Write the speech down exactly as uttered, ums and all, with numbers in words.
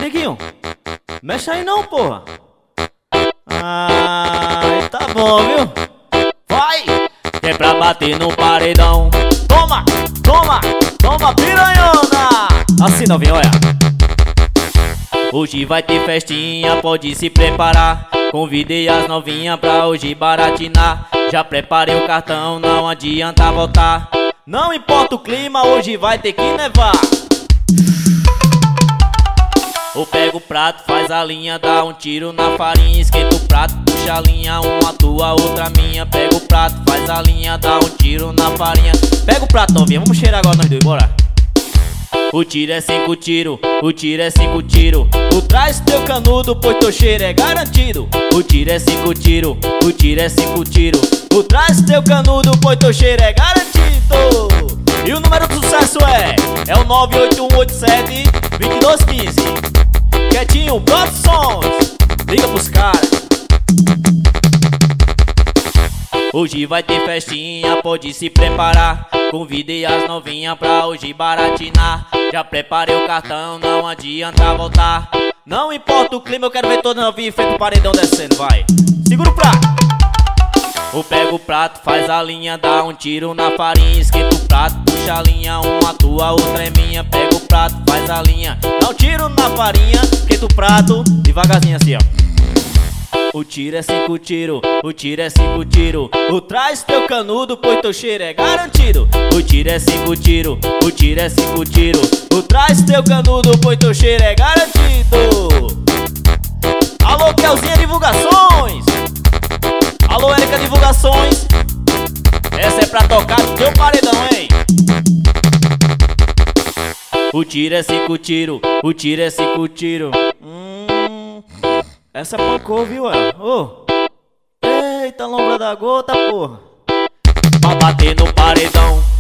neguinho, mexe aí não, porra. Ai, tá bom, viu? Vai! Que é pra bater no paredão. Toma, toma, toma, piranhona. Assim, novinho, olha. Hoje vai ter festinha, pode se preparar. Convidei as novinhas pra hoje baratinar. Já preparei o cartão, não adianta voltar. Não importa o clima, hoje vai ter que nevar. Ou pega o prato, faz a linha, dá um tiro na farinha. Esquenta o prato, puxa a linha, uma tua, outra minha. Pega o prato, faz a linha, dá um tiro na farinha. Pega o prato, novinha, vamos cheirar agora nós dois, bora. O tiro é cinco tiro, o tiro é cinco tiro. Tu traz teu canudo, pois teu cheiro é garantido. O tiro é cinco tiro, o tiro é cinco tiro. Tu traz teu canudo, pois teu cheiro é garantido. E o número do sucesso é É o nove oito um oito sete, dois dois um cinco. Quietinho, Produções, liga pros caras. Hoje vai ter festinha, pode se preparar. Convidei as novinhas pra hoje baratinar. Já preparei o cartão, não adianta voltar. Não importa o clima, eu quero ver toda novinha feito o paredão descendo, vai. Segura o prato. Ou pega o prato, faz a linha, dá um tiro na farinha. Esquenta o prato, puxa a linha, uma tua, outra é minha. Pega o prato, faz a linha, dá um tiro na farinha. Esquenta o prato, devagarzinho assim, ó. O tiro é cinco tiro, o tiro é cinco tiro. Tu traz teu canudo, pois teu cheiro é garantido. O tiro é cinco tiro, o tiro é cinco tiro. Tu traz teu canudo, pois teu cheiro é garantido. Alô, Kelzinha Divulgações. Alô, Érica Divulgações. Essa é pra tocar no teu paredão, hein? O tiro é cinco tiro, o tiro é cinco tiro. Hum, essa pancou, viu, é? Ô, eita, lombra da gota, porra. Pra bater no paredão.